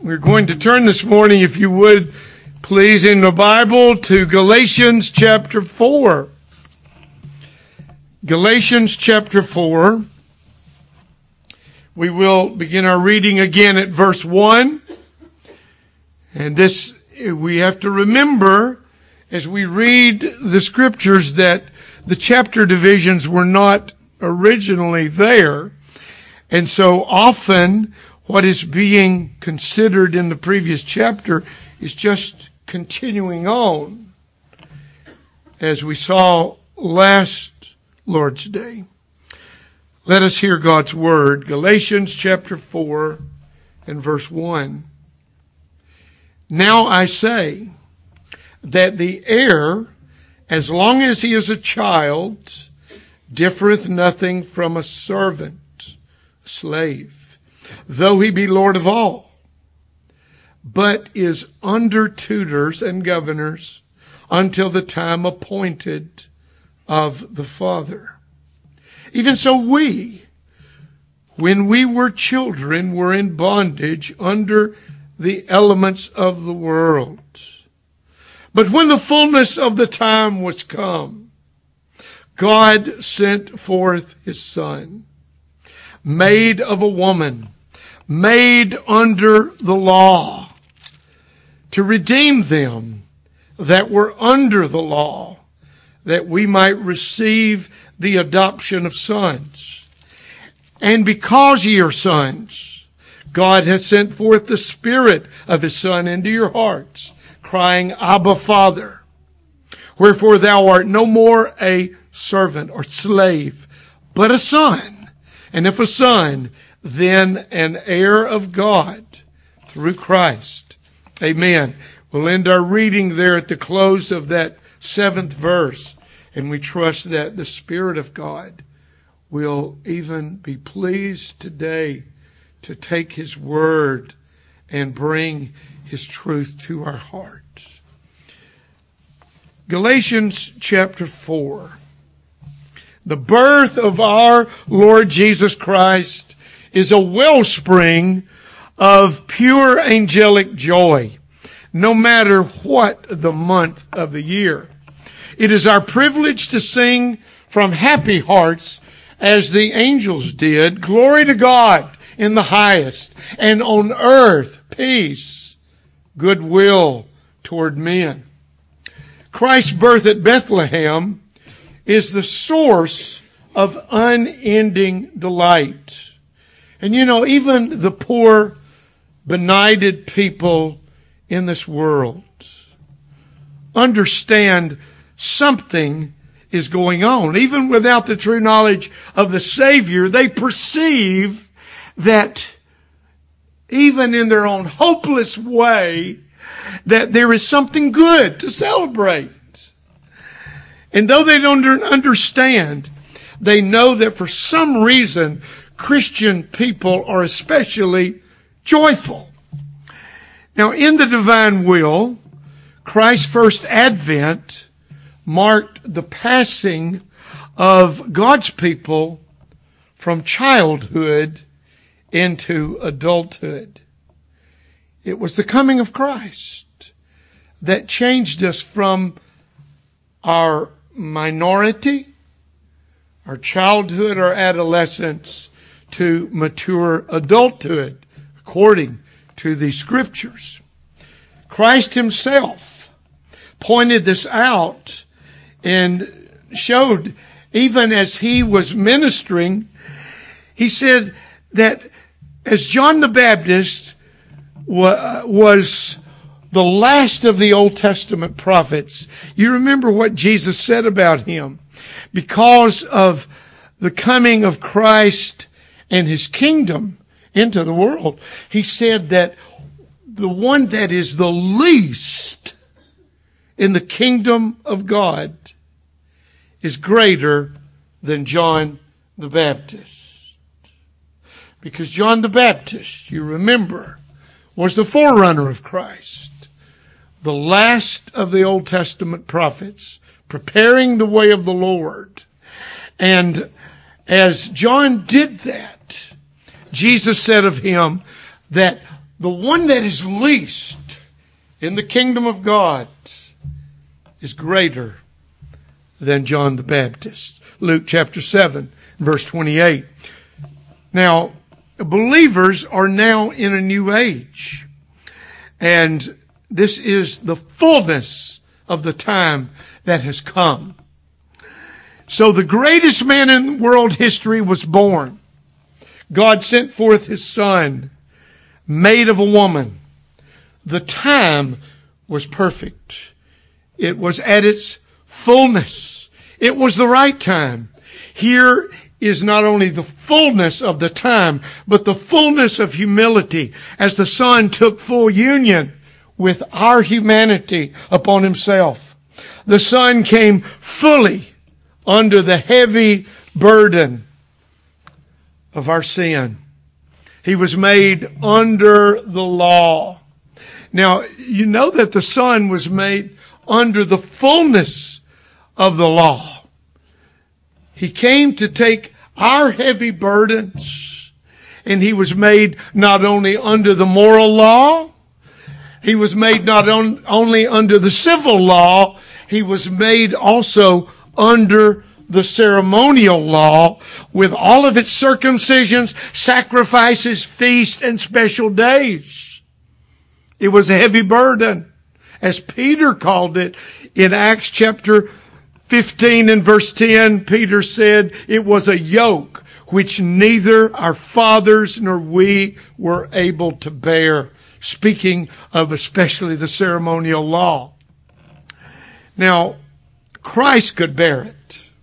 We're going to turn this morning, if you would, please, in the Bible to Galatians chapter 4. Galatians chapter 4. We will begin our reading again at verse 1. And this, we have to remember as we read the scriptures that the chapter divisions were not originally there. And so often what is being considered in the previous chapter is just continuing on, as we saw last Lord's Day. Let us hear God's word. Galatians chapter 4 and verse 1. Now I say that the heir, as long as he is a child, differeth nothing from a servant, a slave, though he be Lord of all, but is under tutors and governors until the time appointed of the Father. Even so we, when we were children, were in bondage under the elements of the world. But when the fullness of the time was come, God sent forth his Son, made of a woman, made under the law, to redeem them that were under the law, that we might receive the adoption of sons. And because ye are sons, God hath sent forth the Spirit of his Son into your hearts, crying, Abba, Father. Wherefore thou art no more a servant or slave, but a son. And if a son, then an heir of God through Christ. Amen. We'll end our reading there at the close of that 7th verse. And we trust that the Spirit of God will even be pleased today to take his word and bring his truth to our hearts. Galatians chapter 4. The birth of our Lord Jesus Christ is a wellspring of pure angelic joy, no matter what the month of the year. It is our privilege to sing from happy hearts as the angels did, glory to God in the highest, and on earth peace, goodwill toward men. Christ's birth at Bethlehem is the source of unending delight. And you know, even the poor, benighted people in this world understand something is going on. Even without the true knowledge of the Savior, they perceive that even in their own hopeless way, that there is something good to celebrate. And though they don't understand, they know that for some reason, Christian people are especially joyful. Now, in the divine will, Christ's first advent marked the passing of God's people from childhood into adulthood. It was the coming of Christ that changed us from our minority, our childhood, our adolescence, to mature adulthood, according to the scriptures. Christ himself pointed this out and showed, even as he was ministering, he said that as John the Baptist was the last of the Old Testament prophets, you remember what Jesus said about him. Because of the coming of Christ and his kingdom into the world, he said that the one that is the least in the kingdom of God is greater than John the Baptist. Because John the Baptist, you remember, was the forerunner of Christ, the last of the Old Testament prophets, preparing the way of the Lord. And as John did that, Jesus said of him that the one that is least in the kingdom of God is greater than John the Baptist. Luke chapter 7, verse 28. Now, believers are now in a new age. And this is the fullness of the time that has come. So the greatest man in world history was born. God sent forth His Son, made of a woman. The time was perfect. It was at its fullness. It was the right time. Here is not only the fullness of the time, but the fullness of humility as the Son took full union with our humanity upon Himself. The Son came fully under the heavy burden of our sin. He was made under the law. Now, you know that the Son was made under the fullness of the law. He came to take our heavy burdens, and He was made not only under the moral law, He was made not only under the civil law, He was made also under the ceremonial law with all of its circumcisions, sacrifices, feasts, and special days. It was a heavy burden, as Peter called it in Acts chapter 15 and verse 10. Peter said it was a yoke which neither our fathers nor we were able to bear, speaking of especially the ceremonial law. Now, Christ could bear it.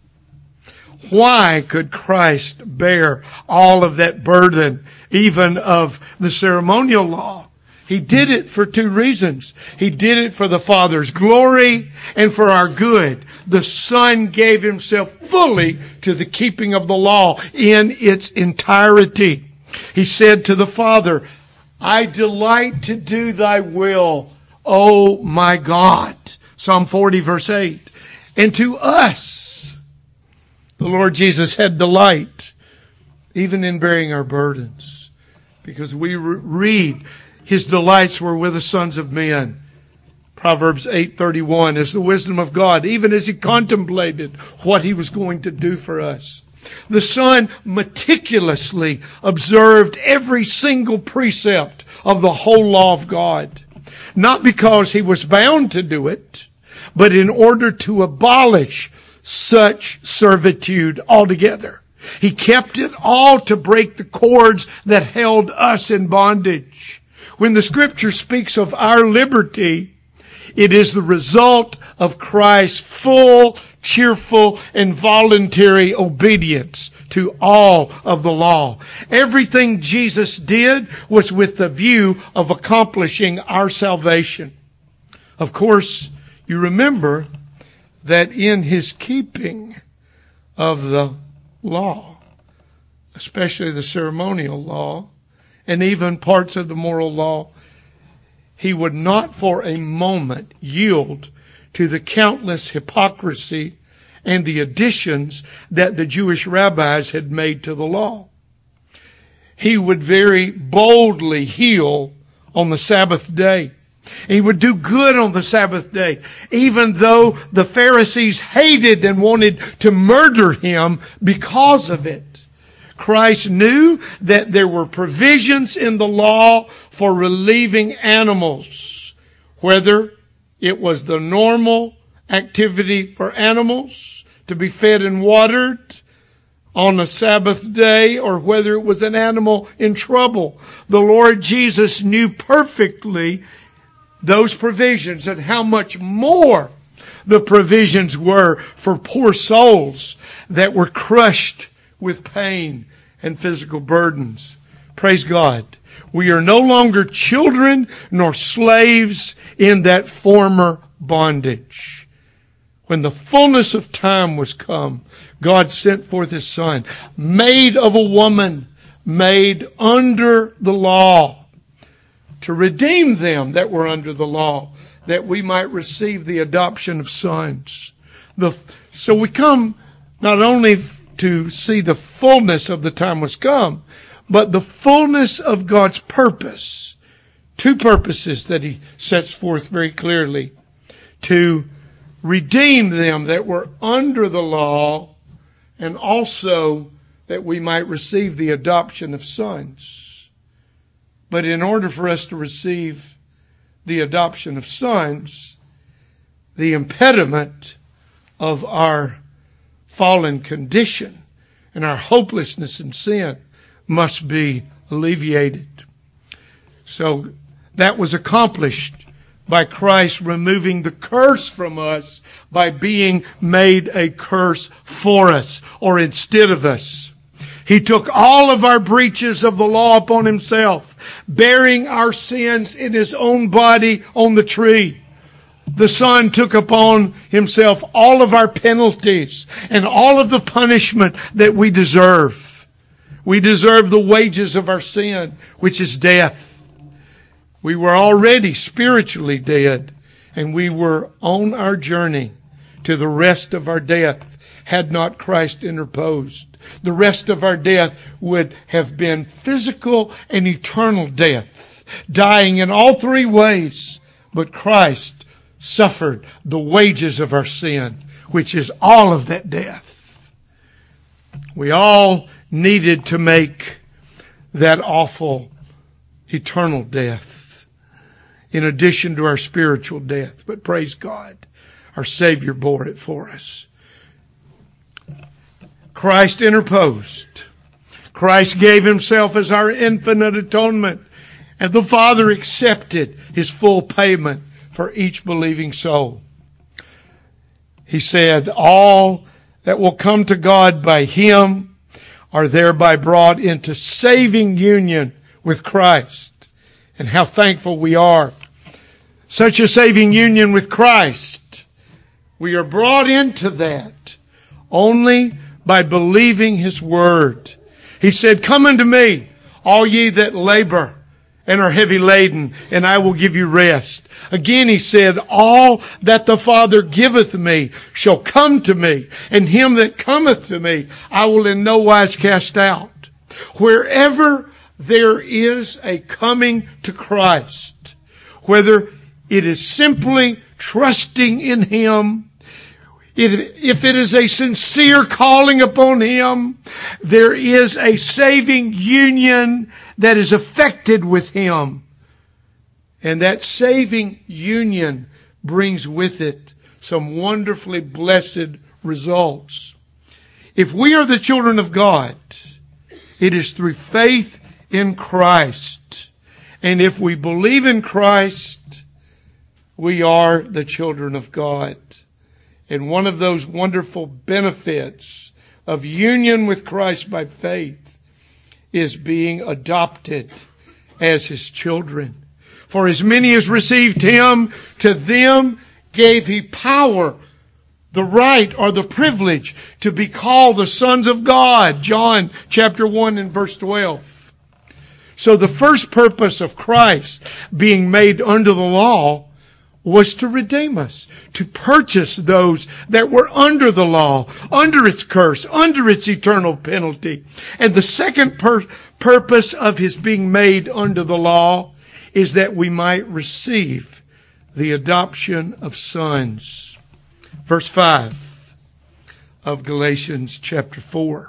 Why could Christ bear all of that burden, even of the ceremonial law? He did it for two reasons. He did it for the Father's glory and for our good. The Son gave Himself fully to the keeping of the law in its entirety. He said to the Father, I delight to do Thy will, O my God. Psalm 40 verse 8. And to us, the Lord Jesus had delight even in bearing our burdens, because we read His delights were with the sons of men. Proverbs 8:31 is the wisdom of God, even as He contemplated what He was going to do for us. The Son meticulously observed every single precept of the whole law of God, not because He was bound to do it, but in order to abolish such servitude altogether. He kept it all to break the cords that held us in bondage. When the Scripture speaks of our liberty, it is the result of Christ's full, cheerful, and voluntary obedience to all of the law. Everything Jesus did was with the view of accomplishing our salvation. Of course, you remember that in His keeping of the law, especially the ceremonial law, and even parts of the moral law, He would not for a moment yield to the countless hypocrisy and the additions that the Jewish rabbis had made to the law. He would very boldly heal on the Sabbath day. He would do good on the Sabbath day, even though the Pharisees hated and wanted to murder Him because of it. Christ knew that there were provisions in the law for relieving animals, whether it was the normal activity for animals to be fed and watered on a Sabbath day, or whether it was an animal in trouble. The Lord Jesus knew perfectly those provisions and how much more the provisions were for poor souls that were crushed with pain and physical burdens. Praise God. We are no longer children nor slaves in that former bondage. When the fullness of time was come, God sent forth His Son, made of a woman, made under the law, to redeem them that were under the law, that we might receive the adoption of sons. So we come not only to see the fullness of the time was come, but the fullness of God's purpose two purposes that he sets forth very clearly: to redeem them that were under the law, and also that we might receive the adoption of sons. But in order for us to receive the adoption of sons, the impediment of our fallen condition and our hopelessness in sin must be alleviated. So that was accomplished by Christ removing the curse from us by being made a curse for us, or instead of us. He took all of our breaches of the law upon himself, bearing our sins in his own body on the tree. The Son took upon himself all of our penalties and all of the punishment that we deserve. We deserve the wages of our sin, which is death. We were already spiritually dead, and we were on our journey to the rest of our death had not Christ interposed. The rest of our death would have been physical and eternal death, dying in all three ways. But Christ suffered the wages of our sin, which is all of that death. We all needed to make that awful eternal death, in addition to our spiritual death. But praise God, our Savior bore it for us. Christ interposed. Christ gave himself as our infinite atonement, and the Father accepted his full payment for each believing soul. He said, all that will come to God by him are thereby brought into saving union with Christ. And how thankful we are. Such a saving union with Christ. We are brought into that only by believing his word. He said, come unto me, all ye that labor and are heavy laden, and I will give you rest. Again he said, all that the Father giveth me shall come to me, and him that cometh to me I will in no wise cast out. Wherever there is a coming to Christ, whether it is simply trusting in him, if it is a sincere calling upon him, there is a saving union that is effected with him. And that saving union brings with it some wonderfully blessed results. If we are the children of God, it is through faith in Christ. And if we believe in Christ, we are the children of God. And one of those wonderful benefits of union with Christ by faith is being adopted as his children. For as many as received him, to them gave he power, the right or the privilege to be called the sons of God. John chapter 1 and verse 12. So the first purpose of Christ being made under the law was to redeem us, to purchase those that were under the law, under its curse, under its eternal penalty. And the second purpose of his being made under the law is that we might receive the adoption of sons. Verse 5 of Galatians chapter 4.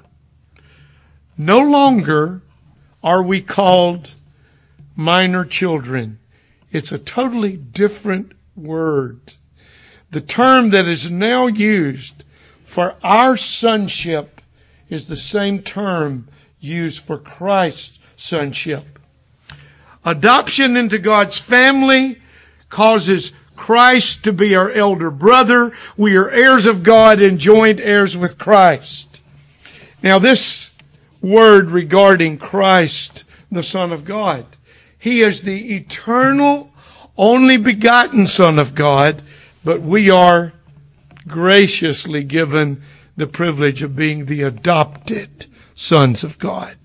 No longer are we called minor children. It's a totally different word. The term that is now used for our sonship is the same term used for Christ's sonship. Adoption into God's family causes Christ to be our elder brother. We are heirs of God and joint heirs with Christ. Now this word regarding Christ, the Son of God, he is the eternal, only begotten Son of God, but we are graciously given the privilege of being the adopted sons of God.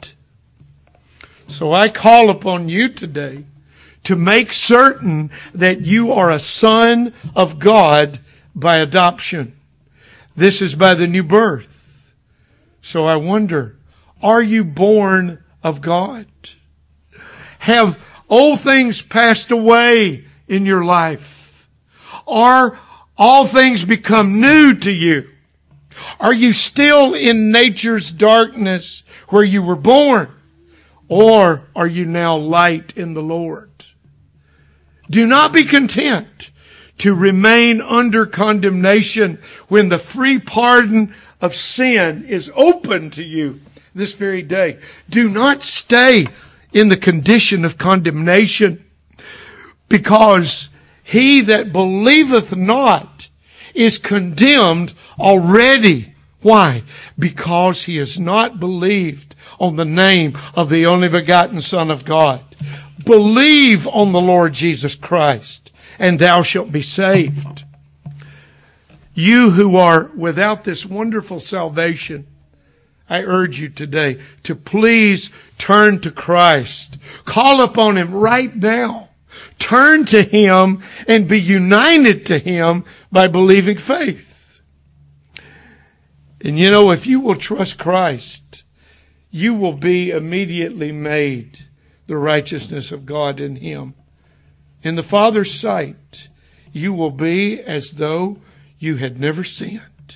So I call upon you today to make certain that you are a son of God by adoption. This is by the new birth. So I wonder, are you born of God? Have old things passed away in your life? Are all things become new to you? Are you still in nature's darkness where you were born? Or are you now light in the Lord? Do not be content to remain under condemnation when the free pardon of sin is open to you this very day. Do not stay in the condition of condemnation, because he that believeth not is condemned already. Why? Because he has not believed on the name of the only begotten Son of God. Believe on the Lord Jesus Christ, and thou shalt be saved. You who are without this wonderful salvation, I urge you today to please turn to Christ. Call upon Him right now. Turn to Him and be united to Him by believing faith. And you know, if you will trust Christ, you will be immediately made the righteousness of God in Him. In the Father's sight, you will be as though you had never sinned.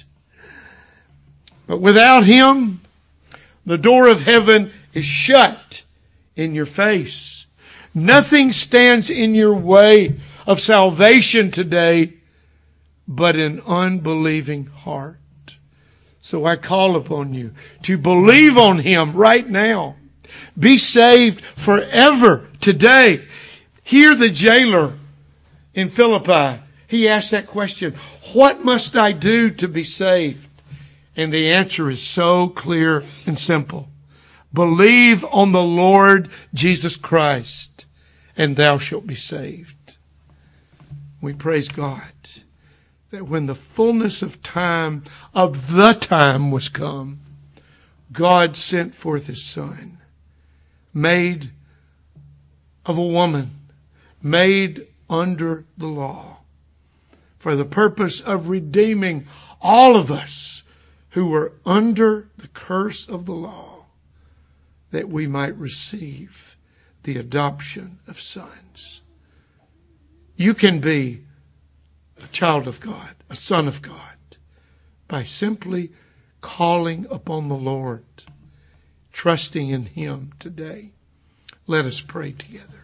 But without Him, the door of heaven is shut in your face. Nothing stands in your way of salvation today but an unbelieving heart. So I call upon you to believe on Him right now. Be saved forever today. Hear the jailer in Philippi. He asked that question, what must I do to be saved? And the answer is so clear and simple. Believe on the Lord Jesus Christ, and thou shalt be saved. We praise God that when the fullness of the time was come, God sent forth His Son, made of a woman, made under the law, for the purpose of redeeming all of us who were under the curse of the law, that we might receive the adoption of sons. You can be a child of God, a son of God, by simply calling upon the Lord, trusting in Him today. Let us pray together.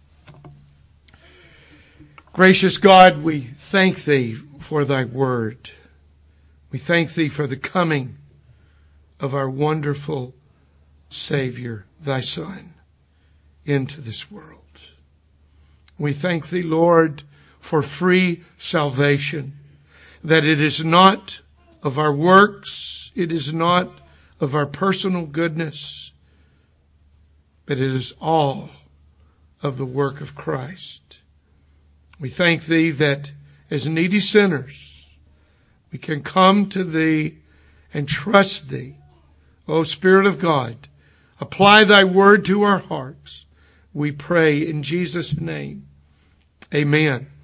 Gracious God, we thank Thee for Thy word. We thank Thee for the coming of our wonderful Savior, Thy Son, into this world. We thank Thee, Lord, for free salvation, that it is not of our works, it is not of our personal goodness, but it is all of the work of Christ. We thank Thee that as needy sinners, we can come to Thee and trust Thee. O Spirit of God, apply Thy word to our hearts. We pray in Jesus' name. Amen.